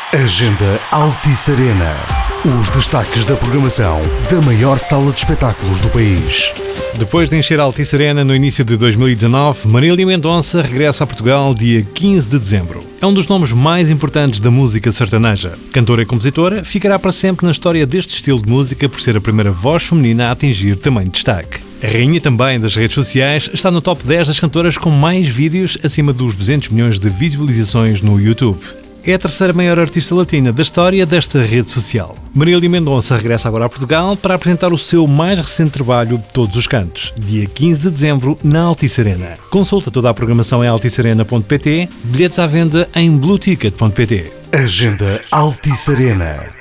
Agenda Altice Arena. Os destaques da programação da maior sala de espetáculos do país. Depois de encher a Altice Arena no início de 2019, Marília Mendonça regressa a Portugal dia 15 de dezembro. É um dos nomes mais importantes da música sertaneja. Cantora e compositora, ficará para sempre na história deste estilo de música por ser a primeira voz feminina a atingir tamanho destaque. A rainha também das redes sociais está no top 10 das cantoras com mais vídeos acima dos 200 milhões de visualizações no YouTube. É a terceira maior artista latina da história desta rede social. Marília Mendonça regressa agora a Portugal para apresentar o seu mais recente trabalho, Todos os Cantos, dia 15 de dezembro, na Altice Arena. Consulta toda a programação em alticearena.pt, bilhetes à venda em blueticket.pt. Agenda Altice Arena.